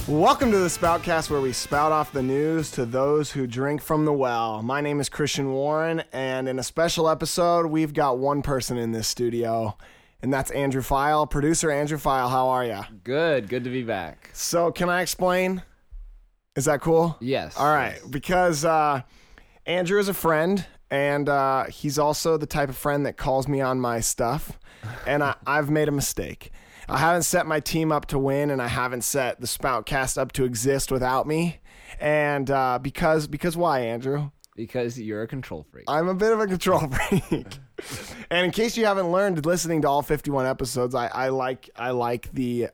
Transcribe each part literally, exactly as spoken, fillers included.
Welcome to the Spoutcast, where we spout off the news to those who drink from the well. My name is Christian Warren, and in a special episode, we've got one person in this studio, and that's Andrew File. Producer Andrew File, how are you? Good. Good to be back. So, can I explain? Is that cool? Yes. All right, yes. because uh, Andrew is a friend, and uh, he's also the type of friend that calls me on my stuff, and I, I've made a mistake. I haven't set my team up to win, and I haven't set the Spoutcast up to exist without me. And uh, because because why, Andrew? Because you're a control freak. I'm a bit of a control freak. And in case you haven't learned, listening to all fifty-one episodes, I, I like I like the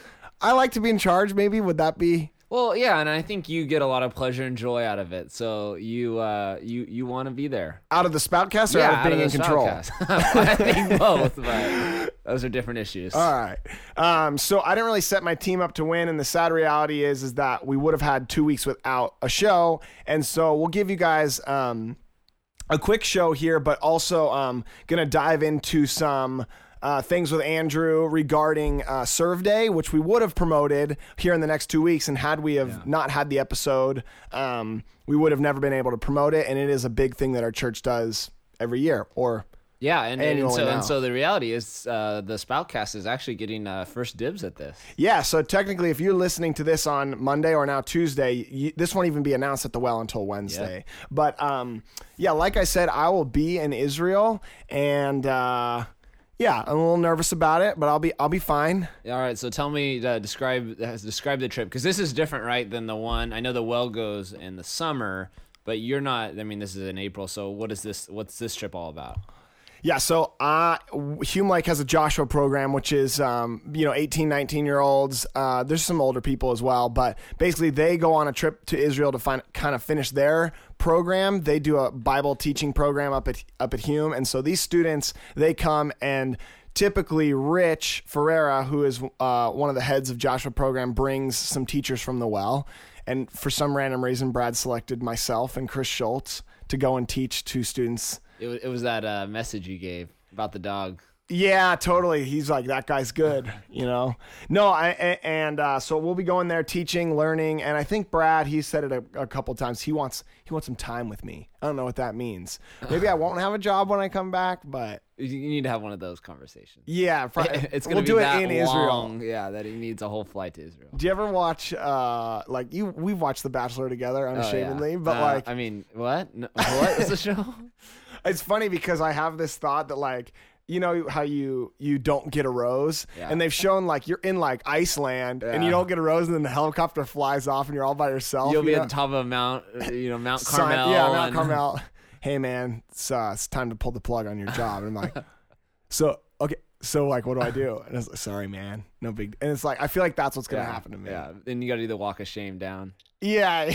I like to be in charge. Maybe would that be? Well, yeah, and I think you get a lot of pleasure and joy out of it. So you uh, you you want to be there. Out of the Spoutcast or yeah, out of being out of in control? I think both, but those are different issues. All right. Um, so I didn't really set my team up to win, and the sad reality is is that we would have had two weeks without a show, and so we'll give you guys um, a quick show here, but also um, going to dive into some Uh, things with Andrew regarding uh, Serve Day, which we would have promoted here in the next two weeks. And had we have yeah. not had the episode, um, we would have never been able to promote it. And it is a big thing that our church does every year, or yeah, and, and so now. and so the reality is uh, the Spoutcast is actually getting uh, first dibs at this. Yeah, so technically, if you're listening to this on Monday or now Tuesday, you, this won't even be announced at the well until Wednesday. Yeah. But um, yeah, like I said, I will be in Israel, and uh, yeah, I'm a little nervous about it, but I'll be I'll be fine. All right, so tell me, uh, describe uh, describe the trip, because this is different, right, than the one. I know the well goes in the summer, but you're not. I mean, this is in April. So what is this? What's this trip all about? Yeah, so uh, Hume Lake has a Joshua program, which is, um, you know, eighteen, nineteen-year-olds. Uh, there's some older people as well, but basically they go on a trip to Israel to find, kind of finish their program. They do a Bible teaching program up at up at Hume, and so these students, they come, and typically Rich Ferreira, who is uh, one of the heads of Joshua program, brings some teachers from the well, and for some random reason, Brad selected myself and Chris Schultz to go and teach two students. It was, it was that uh, message you gave about the dog. Yeah, totally. He's like, that guy's good, you know? No, I, and uh, so we'll be going there teaching, learning, and I think Brad, he said it a, a couple of times, he wants he wants some time with me. I don't know what that means. Maybe I won't have a job when I come back, but... You need to have one of those conversations. Yeah. Fr- it's going to we'll be do that it in long, Israel. Yeah, that he needs a whole flight to Israel. Do you ever watch, uh, like, you? we've watched The Bachelor together, unashamedly, oh, yeah. but uh, like... I mean, what? No, what is the show? It's funny because I have this thought that, like, you know how you you don't get a rose, yeah. and they've shown like you're in like Iceland yeah. and you don't get a rose, and then the helicopter flies off and you're all by yourself. You'll you be know? at the top of Mount, you know, Mount Carmel. Sign, yeah, Mount and... Carmel. Hey man, it's uh, it's time to pull the plug on your job. And I'm like, so okay, so like, what do I do? And it's like, sorry man, no big. And it's like I feel like that's what's gonna yeah, happen to me. Yeah, then you got to do the walk of shame down. Yeah.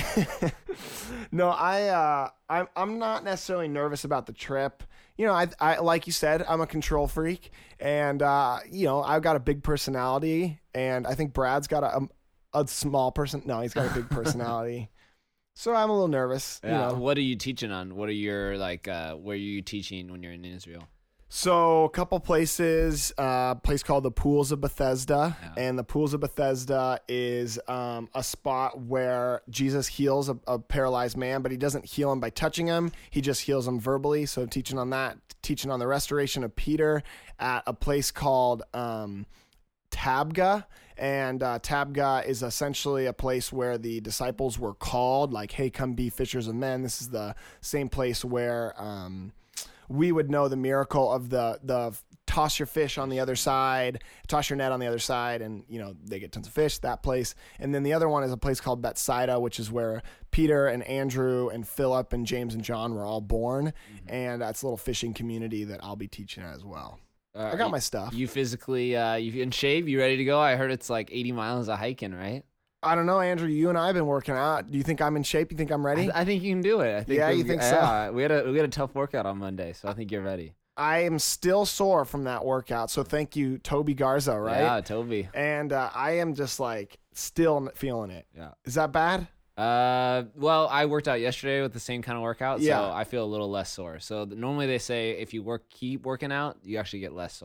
No, I uh, I'm I'm not necessarily nervous about the trip. You know, I, I like you said, I'm a control freak, and uh, you know, I've got a big personality, and I think Brad's got a a, a small person. No, he's got a big personality, so I'm a little nervous. Yeah. You know, what are you teaching on? What are your like? Uh, where are you teaching when you're in Israel? So a couple places, a uh, place called the Pools of Bethesda, yeah. and the Pools of Bethesda is um, a spot where Jesus heals a, a paralyzed man, but he doesn't heal him by touching him. He just heals him verbally. So teaching on that, teaching on the restoration of Peter at a place called um, Tabgha. And uh, Tabgha is essentially a place where the disciples were called, like, hey, come be fishers of men. This is the same place where... Um, we would know the miracle of the the toss your fish on the other side, toss your net on the other side, and you know they get tons of fish. That place, and then the other one is a place called Bethsaida, which is where Peter and Andrew and Philip and James and John were all born, mm-hmm. and that's a little fishing community that I'll be teaching at as well. Uh, I got you, my stuff. You physically, uh, you in shape? You ready to go? I heard it's like eighty miles of hiking, right? I don't know, Andrew. You and I have been working out. Do you think I'm in shape? You think I'm ready? I, I think you can do it. I think yeah, you think so? Yeah, we had a we had a tough workout on Monday, so I think you're ready. I am still sore from that workout, so thank you, Toby Garza, right? Yeah, Toby. And uh, I am just like still feeling it. Yeah. Is that bad? Uh, well, I worked out yesterday with the same kind of workout, yeah. so I feel a little less sore. So normally they say if you work, keep working out, you actually get less sore.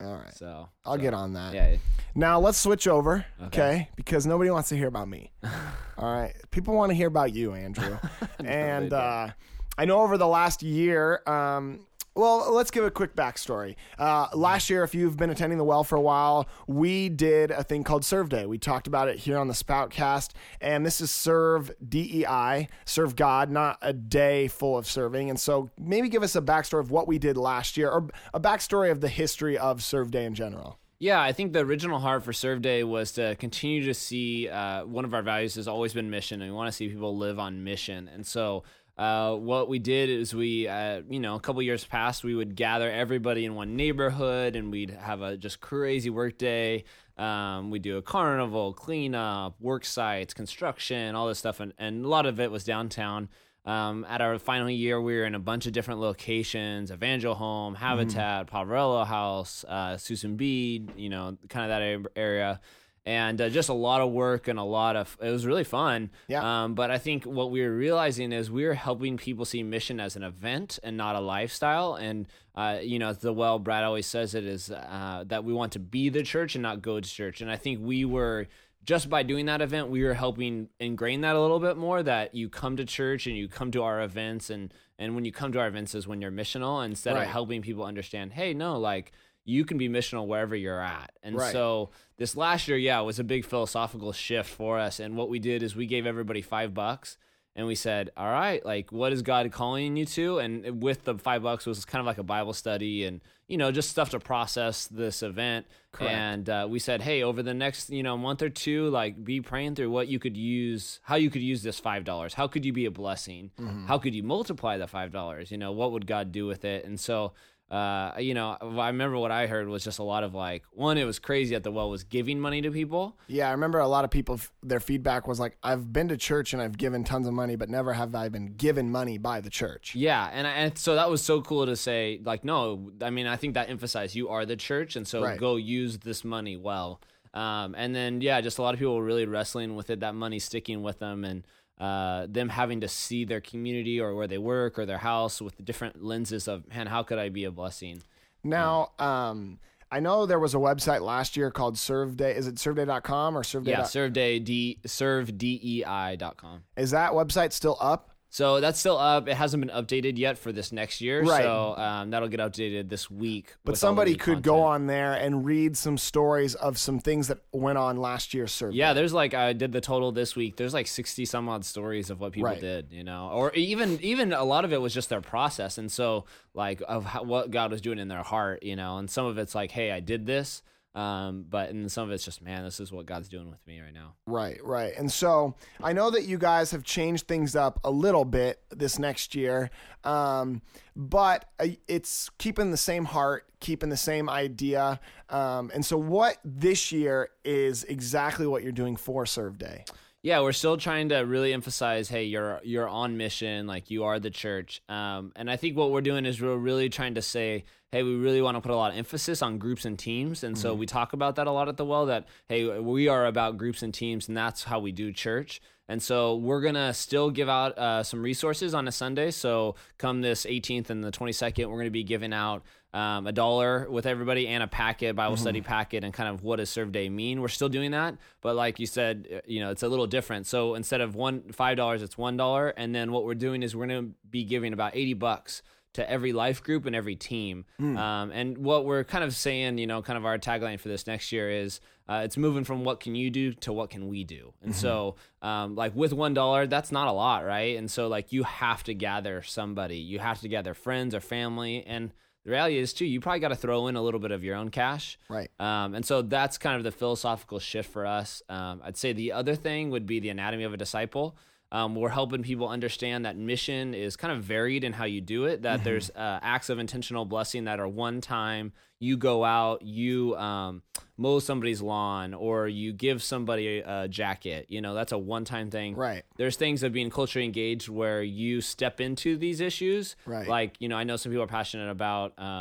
All right. So I'll so, get on that. Yeah. Now let's switch over, okay? Okay. Because nobody wants to hear about me. All right. People want to hear about you, Andrew. and they uh, I know over the last year, um, well, let's give a quick backstory. Uh, last year, if you've been attending the Well for a while, we did a thing called Serve Day. We talked about it here on the Spoutcast, and this is Serve D E I, Serve God, not a day full of serving. And so maybe give us a backstory of what we did last year, or a backstory of the history of Serve Day in general. Yeah, I think the original heart for Serve Day was to continue to see, uh, one of our values has always been mission, and we want to see people live on mission. And so uh, what we did is we, uh, you know, a couple years past, we would gather everybody in one neighborhood, and we'd have a just crazy work day. Um, we do a carnival, cleanup, work sites, construction, all this stuff, and, and a lot of it was downtown. Um, at our final year, we were in a bunch of different locations: Evangel Home, Habitat, mm. Poverello House, uh, Susan Bede, you know, kind of that area. And uh, just a lot of work and a lot of, it was really fun. Yeah. Um, but I think what we were realizing is we were helping people see mission as an event and not a lifestyle. And, uh, you know, the well, Brad always says it is uh, that we want to be the church and not go to church. And I think we were, just by doing that event, we were helping ingrain that a little bit more, that you come to church and you come to our events. And, and when you come to our events is when you're missional, instead right. of helping people understand, hey, no, like, you can be missional wherever you're at. And right. so this last year, yeah, it was a big philosophical shift for us. And what we did is we gave everybody five bucks and we said, all right, like, what is God calling you to? And with the five bucks was kind of like a Bible study and, you know, just stuff to process this event. Correct. And uh, we said, hey, over the next, you know, month or two, like, be praying through what you could use, how you could use this five dollars. How could you be a blessing? Mm-hmm. How could you multiply the five dollars? You know, what would God do with it? And so, Uh, you know, I remember what I heard was just a lot of like, one, it was crazy that the well was giving money to people. Yeah, I remember a lot of people, their feedback was like, I've been to church and I've given tons of money, but never have I been given money by the church. Yeah, and, and so that was so cool to say, like, no, I mean, I think that emphasized you are the church, and so right. go use this money well. Um, and then, yeah, just a lot of people were really wrestling with it, that money sticking with them, and Uh, them having to see their community or where they work or their house with the different lenses of, man, how could I be a blessing? Now, um, I know there was a website last year called Serve Day. Is it serve day dot com or Serve Day? Yeah, Serve Day, D, serve D E I dot com. Is that website still up? So that's still up. It hasn't been updated yet for this next year. Right. So um, that'll get updated this week. But somebody could go on there and read some stories of some things that went on last year's survey. Yeah, there's like, I did the total this week. There's like sixty some odd stories of what people right. did, you know, or even even a lot of it was just their process. And so like of how, what God was doing in their heart, you know, and some of it's like, hey, I did this. Um, but and some of it's just, man, this is what God's doing with me right now. Right, right. And so I know that you guys have changed things up a little bit this next year, um, but it's keeping the same heart, keeping the same idea. Um, and so what this year is exactly what you're doing for Serve Day. Yeah, we're still trying to really emphasize, hey, you're you're on mission, like you are the church. Um, and I think what we're doing is we're really trying to say, hey, we really want to put a lot of emphasis on groups and teams. And mm-hmm. so we talk about that a lot at the Well, that, hey, we are about groups and teams, and that's how we do church. And so we're going to still give out uh, some resources on a Sunday. So come this eighteenth and the twenty-second, we're going to be giving out um, a dollar with everybody and a packet, Bible mm-hmm. study packet, and kind of what does Serve Day mean. We're still doing that. But like you said, you know, it's a little different. So instead of one five dollars, it's one dollar. And then what we're doing is we're going to be giving about eighty bucks to every life group and every team. Mm. Um, and what we're kind of saying, you know, kind of our tagline for this next year is uh, it's moving from what can you do to what can we do. And mm-hmm. so um, like with one dollar, that's not a lot, right? And so like you have to gather somebody. You have to gather friends or family. And the reality is too, you probably got to throw in a little bit of your own cash. Right. Um, and so that's kind of the philosophical shift for us. Um, I'd say the other thing would be the anatomy of a disciple. Um, we're helping people understand that mission is kind of varied in how you do it, that mm-hmm. there's uh, acts of intentional blessing that are one time. You go out, you um, mow somebody's lawn, or you give somebody a jacket. You know, that's a one-time thing. Right. There's things of being culturally engaged where you step into these issues. Right. Like, you know, I know some people are passionate about um,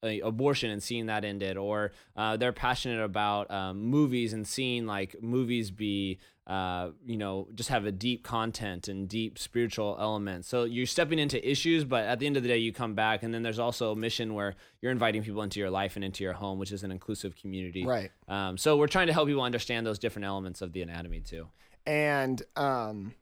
uh, abortion and seeing that ended, or uh, they're passionate about um, movies and seeing like movies be, uh, you know, just have a deep content and deep spiritual elements. So you're stepping into issues, but at the end of the day, you come back. And then there's also a mission where you're inviting people into your life and into your home, which is an inclusive community. Right. Um, so we're trying to help people understand those different elements of the anatomy too. And um,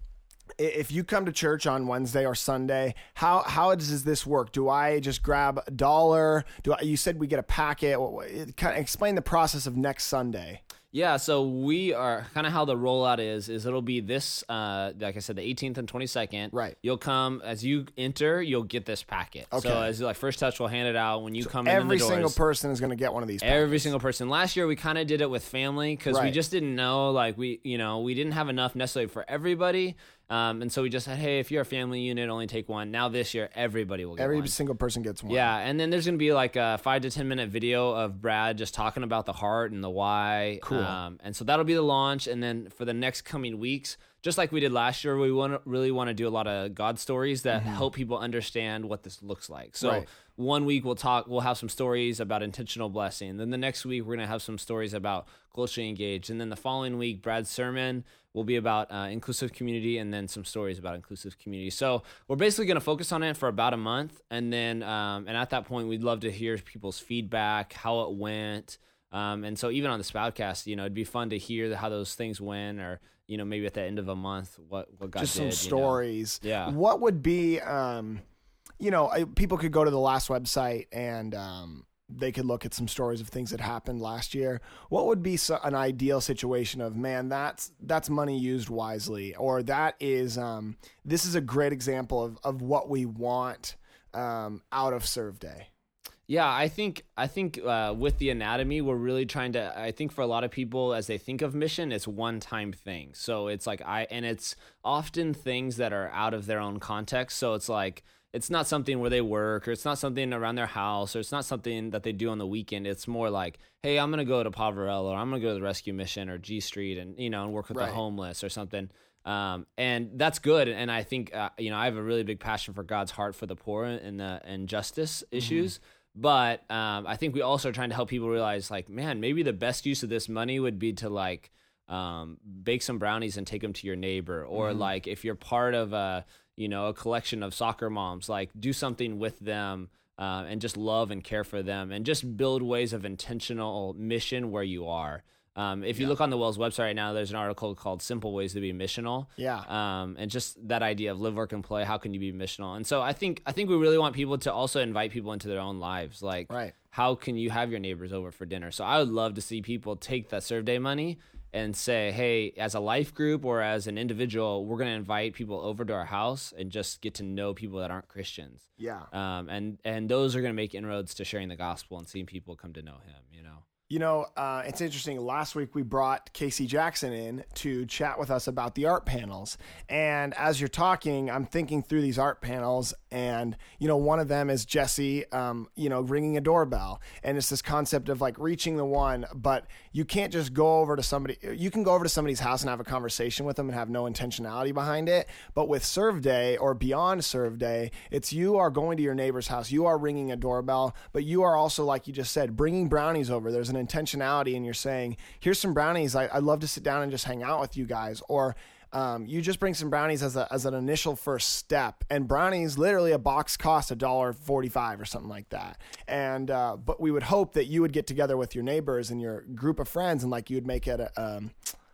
if you come to church on Wednesday or Sunday, how how does this work? Do I just grab a dollar? Do I, you said we get a packet? Kind of explain the process of next Sunday. Yeah, so we are kind of how the rollout is, is it'll be this, uh, like I said, the eighteenth and twenty-second. Right. You'll come, as you enter, you'll get this packet. Okay. So as like First Touch will hand it out when you So come in the doors. Every single person is going to get one of these packets. Every single person. Last year, we kind of did it with family because Right. we just didn't know, like we, you know, we didn't have enough necessarily for everybody. Um, and so we just said, hey, if you're a family unit, only take one. Now this year, everybody will get Every one. single person gets one. Yeah, and then there's going to be like a five to ten minute video of Brad just talking about the heart and the why. Cool. Um, and so that'll be the launch. And then for the next coming weeks, just like we did last year, we want to really want to do a lot of God stories that mm-hmm. help people understand what this looks like. So Right. one week we'll talk, we'll have some stories about intentional blessing. Then the next week we're going to have some stories about closely engaged. And then the following week, Brad's sermon will be about uh, inclusive community, and then some stories about inclusive community. So we're basically going to focus on it for about a month. And then, um, and at that point, we'd love to hear people's feedback, how it went. Um, and so even on this podcast, you know, it'd be fun to hear how those things went, or, you know, maybe at the end of a month, what, what God Just did. some stories. You know? Yeah. What would be, um, you know, I- people could go to the last website and um, they could look at some stories of things that happened last year. What would be so, an ideal situation of, man, that's that's money used wisely, or that is, um, this is a great example of, of what we want um, out of Serve Day? Yeah, I think I think uh, with the anatomy, we're really trying to. I think for a lot of people, as they think of mission, it's one-time thing. So it's like I, and it's often things that are out of their own context. So it's like it's not something where they work, or it's not something around their house, or it's not something that they do on the weekend. It's more like, hey, I'm gonna go to Poverello, or I'm gonna go to the Rescue Mission or G Street, and you know, and work with Right. the homeless or something. Um, and that's good. And I think uh, you know, I have a really big passion for God's heart for the poor and the and justice issues. Mm-hmm. But um, I think we also are trying to help people realize, like, man, maybe the best use of this money would be to, like, um, bake some brownies and take them to your neighbor. Or, mm-hmm. like, if you're part of a, you know, a collection of soccer moms, like, do something with them uh, and just love and care for them. And just build ways of intentional mission where you are. Um, if you yeah. look on the Wells website right now, there's an article called Simple Ways to be Missional. Yeah. Um, and just that idea of live, work, and play. How can you be missional? And so I think I think we really want people to also invite people into their own lives. Like, right. how can you have your neighbors over for dinner? So I would love to see people take that Serve Day money and say, hey, as a life group or as an individual, we're going to invite people over to our house and just get to know people that aren't Christians. Yeah. Um, and, and those are going to make inroads to sharing the gospel and seeing people come to know him, you know? You know, uh, it's interesting. Last week we brought Casey Jackson in to chat with us about the art panels. And as you're talking, I'm thinking through these art panels. And, you know, one of them is Jesse, um, you know, ringing a doorbell. And it's this concept of like reaching the one, but you can't just go over to somebody. You can go over to somebody's house and have a conversation with them and have no intentionality behind it. But with Serve Day or beyond Serve Day, it's you are going to your neighbor's house. You are ringing a doorbell, but you are also, like you just said, bringing brownies over. There's an intentionality, and you're saying, here's some brownies. I, I'd love to sit down and just hang out with you guys. Or um, you just bring some brownies as a as an initial first step. And brownies, literally a box costs a dollar forty-five or something like that. And uh, but we would hope that you would get together with your neighbors and your group of friends, and like you'd make it a, um,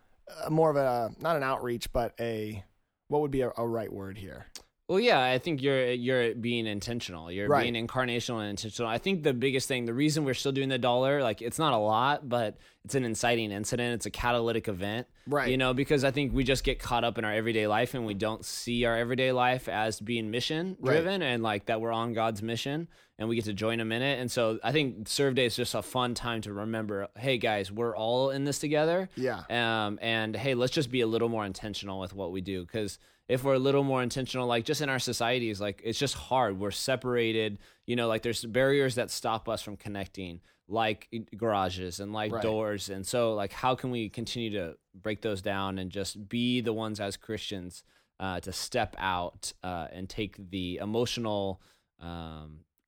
a more of a, not an outreach, but a, what would be a, a right word here? Well, yeah, I think you're you're being intentional. You're right. being incarnational and intentional. I think the biggest thing, the reason we're still doing the dollar, like it's not a lot, but it's an inciting incident. It's a catalytic event, right? You know, because I think we just get caught up in our everyday life and we don't see our everyday life as being mission driven, right. and like that we're on God's mission and we get to join Him in it. And so I think Serve Day is just a fun time to remember, hey guys, we're all in this together. Yeah. Um. And hey, let's just be a little more intentional with what we do, because if we're a little more intentional, like just in our societies, like it's just hard. We're separated, you know, like there's barriers that stop us from connecting, like garages and like right. doors. And so like, how can we continue to break those down and just be the ones as Christians uh, to step out uh, and take the emotional, um,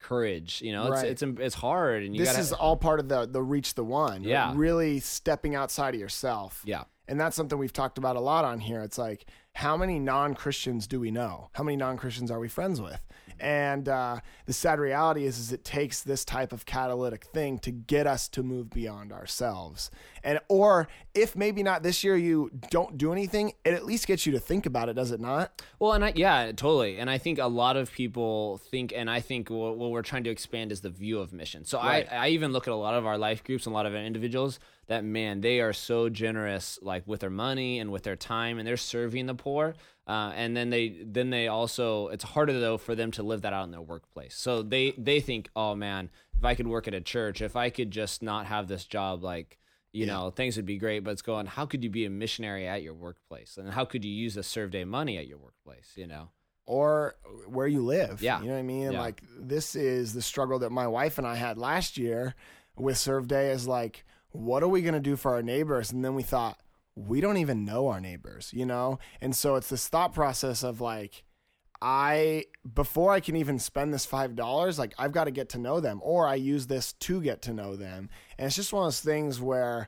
courage. You know, Right. it's it's it's hard, and you This gotta, is all part of the the reach the one. right? Yeah. Really stepping outside of yourself. yeah. And that's something we've talked about a lot on here. It's like, how many non-Christians do we know? How many non-Christians are we friends with? And uh, the sad reality is, is it takes this type of catalytic thing to get us to move beyond ourselves. And or if maybe not this year you don't do anything, it at least gets you to think about it, does it not? Well, and I, yeah, totally. And I think a lot of people think, and I think what, what we're trying to expand is the view of mission. So Right. I, I even look at a lot of our life groups and a lot of our individuals that, man, they are so generous, like with their money and with their time, and they're serving the poor. Uh, and then they, then they also, it's harder though for them to live that out in their workplace. So they, they think, oh man, if I could work at a church, if I could just not have this job, like, you know, things would be great. But it's going, how could you be a missionary at your workplace? And how could you use the Serve Day money at your workplace, you know? Or where you live. Yeah. You know what I mean? Yeah. Like, this is the struggle that my wife and I had last year with Serve Day, is like, what are we going to do for our neighbors? And then we thought, we don't even know our neighbors, you know? And so it's this thought process of like, I, before I can even spend this five dollars, like I've got to get to know them, or I use this to get to know them. And it's just one of those things where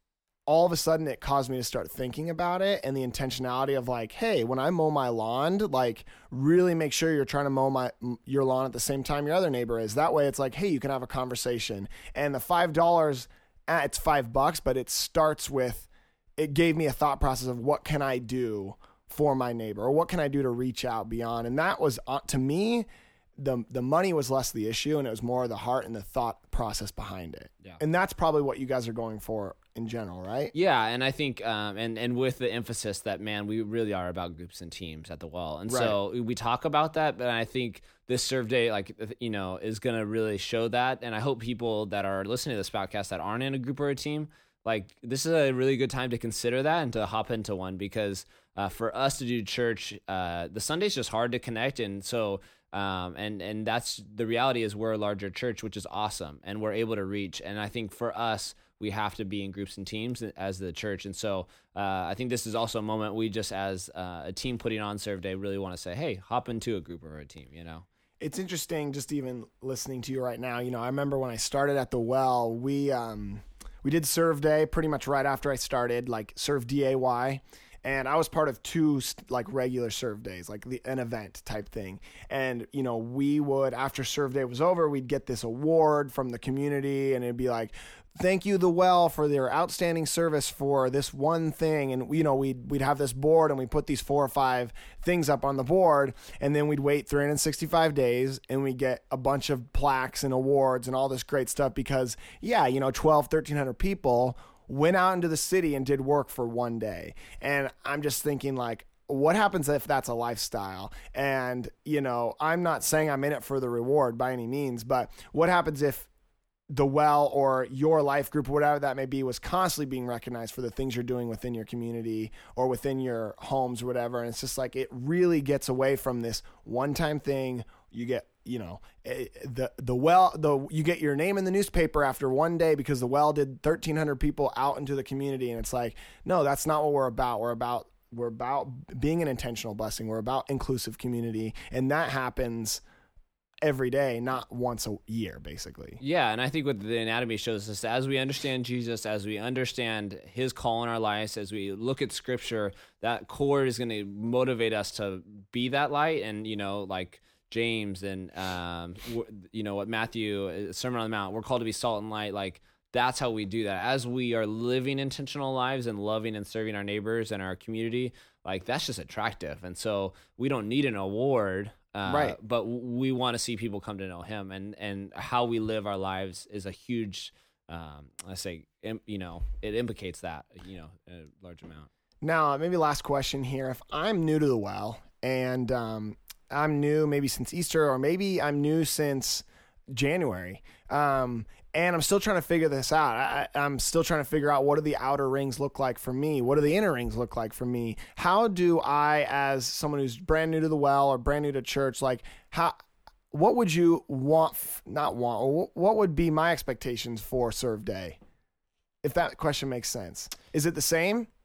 all of a sudden it caused me to start thinking about it, and the intentionality of like, hey, when I mow my lawn, like really make sure you're trying to mow my your lawn at the same time your other neighbor is. That way it's like, hey, you can have a conversation. And the five dollars, eh, it's five bucks, but it starts with, it gave me a thought process of what can I do for my neighbor, or what can I do to reach out beyond. And that was, uh, to me, the the money was less the issue, and it was more the heart and the thought process behind it. Yeah. And that's probably what you guys are going for in general, right? Yeah, and I think, um, and and with the emphasis that, man, we really are about groups and teams at the Well, and so we talk about that. But I think this Serve Day, like, you know, is going to really show that. And I hope people that are listening to this podcast that aren't in a group or a team, like, this is a really good time to consider that and to hop into one, because uh, for us to do church, uh, the Sunday's just hard to connect, and so. Um, and, and that's the reality is we're a larger church, which is awesome, and we're able to reach. And I think for us, we have to be in groups and teams as the church. And so uh, I think this is also a moment we just, as uh, a team putting on Serve Day, really want to say, hey, hop into a group or a team, you know? It's interesting just even listening to you right now. You know, I remember when I started at the Well, we, um, we did Serve Day pretty much right after I started, like Serve D A Y. And I was part of two like regular Serve Days, like the, an event type thing. And, you know, we would, after Serve Day was over, we'd get this award from the community, and it'd be like, thank you, the Well, for their outstanding service for this one thing. And, you know, we'd, we'd have this board, and we'd put these four or five things up on the board, and then we'd wait three hundred sixty-five days, and we get a bunch of plaques and awards and all this great stuff because, yeah, you know, twelve, thirteen hundred people went out into the city and did work for one day. And I'm just thinking, like, what happens if that's a lifestyle? And, you know, I'm not saying I'm in it for the reward by any means, but what happens if the Well or your life group, whatever that may be, was constantly being recognized for the things you're doing within your community or within your homes or whatever? And it's just like, it really gets away from this one-time thing. You get, you know, the the Well, the you get your name in the newspaper after one day because the Well did thirteen hundred people out into the community, and it's like, no, that's not what we're about. We're about we're about being an intentional blessing. We're about inclusive community, and that happens every day, not once a year, basically. Yeah, and I think what the anatomy shows us, as we understand Jesus, as we understand his call in our lives, as we look at Scripture, that core is going to motivate us to be that light. And, you know, like James and, um, you know, what Matthew, Sermon on the Mount, we're called to be salt and light. Like, that's how we do that. As we are living intentional lives and loving and serving our neighbors and our community, like, that's just attractive. And so we don't need an award, uh, right? But we want to see people come to know him, and, and how we live our lives is a huge, um, I say, you know, it implicates that, you know, a large amount. Now, maybe last question here. If I'm new to the Well, and, um, I'm new maybe since Easter, or maybe I'm new since January, um, and I'm still trying to figure this out. I, I'm still trying to figure out, what do the outer rings look like for me? What do the inner rings look like for me? How do I, as someone who's brand new to the Well or brand new to church, like how, what would you want, not want, or what would be my expectations for Serve Day? If that question makes sense. Is it the same?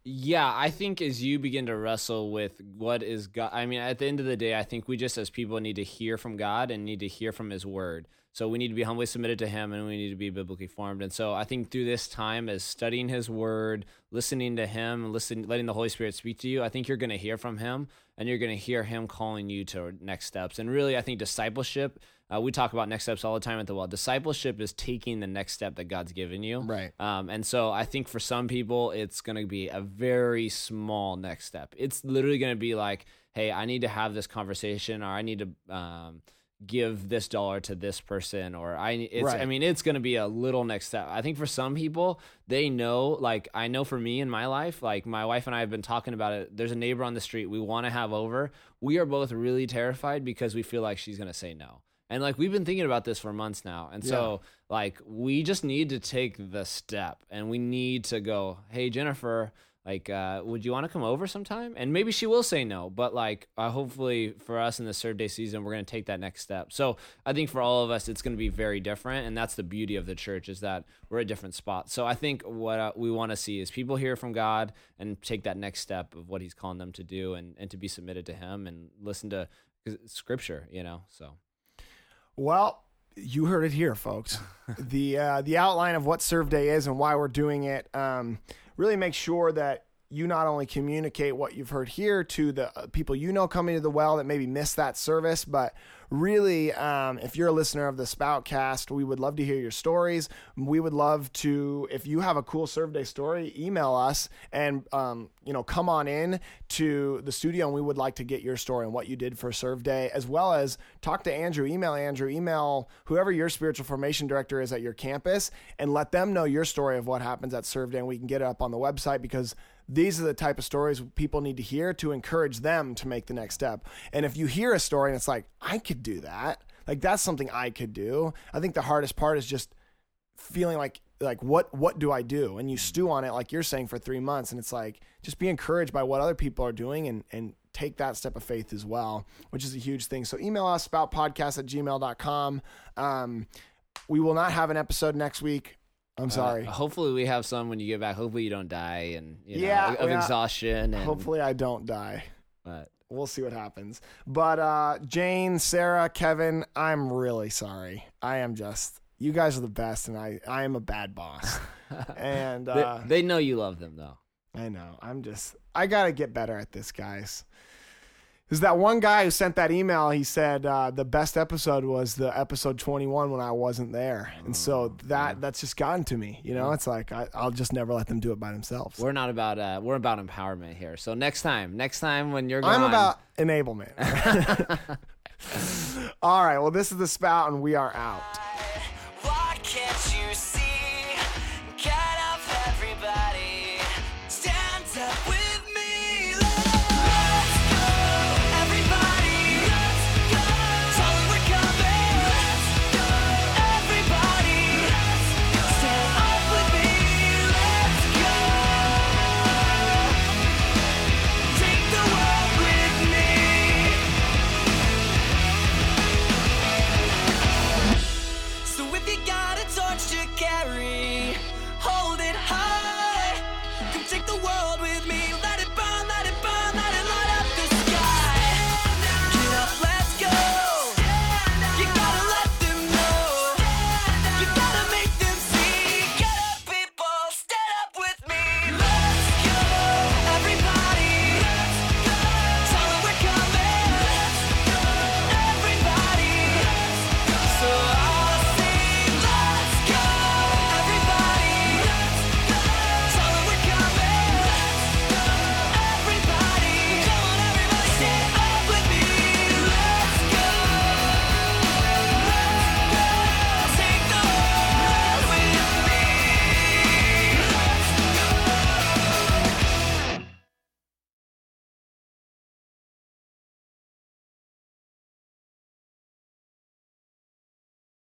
Yeah, I think as you begin to wrestle with what is God, I mean, at the end of the day, I think we just as people need to hear from God and need to hear from his word. So we need to be humbly submitted to him, and we need to be biblically formed. And so I think through this time as studying his word, listening to him, listen, letting the Holy Spirit speak to you, I think you're going to hear from him, and you're going to hear him calling you to next steps. And really, I think discipleship, uh, we talk about next steps all the time at the Well. Discipleship is taking the next step that God's given you. Right. Um, and so I think for some people, it's going to be a very small next step. It's literally going to be like, hey, I need to have this conversation, or I need to um, give this dollar to this person, or I, it's, Right. I mean, it's going to be a little next step. I think for some people, they know, like I know for me in my life, like my wife and I have been talking about it. There's a neighbor on the street we want to have over. We are both really terrified because we feel like she's going to say no. And like, we've been thinking about this for months now. And so yeah. like, we just need to take the step, and we need to go, hey, Jennifer, like, uh, would you want to come over sometime? And maybe she will say no, but like, uh, hopefully for us in the Serve Day season, we're going to take that next step. So I think for all of us, it's going to be very different. And that's the beauty of the church, is that we're at different spots. So I think what uh, we want to see is people hear from God and take that next step of what he's calling them to do, and, and to be submitted to him and listen to scripture, you know, so. Well, you heard it here, folks. the uh, the outline of what Serve Day is and why we're doing it um, really makes sure that you not only communicate what you've heard here to the people you know coming to the Well that maybe missed that service, but really, um, if you're a listener of the Spoutcast, we would love to hear your stories. We would love to, if you have a cool Serve Day story, email us and, um, you know, come on in to the studio, and we would like to get your story and what you did for Serve Day, as well as talk to Andrew, email Andrew, email whoever your spiritual formation director is at your campus, and let them know your story of what happens at Serve Day, and we can get it up on the website, because these are the type of stories people need to hear to encourage them to make the next step. And if you hear a story and it's like, I could do that, like that's something I could do. I think the hardest part is just feeling like, like what, what do I do? And you stew on it, like you're saying, for three months. And it's like, just be encouraged by what other people are doing, and, and take that step of faith as well, which is a huge thing. So email us, spoutpodcast at gmail dot com. Um, we will not have an episode next week. I'm sorry. Uh, hopefully we have some when you get back. Hopefully you don't die and you know, yeah, of yeah. exhaustion. And, hopefully I don't die. But we'll see what happens. But uh, Jane, Sarah, Kevin, I'm really sorry. I am just, you guys are the best, and I, I am a bad boss. And uh, they, they know you love them, though. I know. I'm just, I got to get better at this, guys. There's that one guy who sent that email. He said uh, the best episode was the episode twenty-one when I wasn't there. And so that that's just gotten to me. You know, it's like I, I'll just never let them do it by themselves. We're not about, uh, we're about empowerment here. So next time, next time when you're gone. I'm about enablement. All right. Well, this is The Spout, and we are out.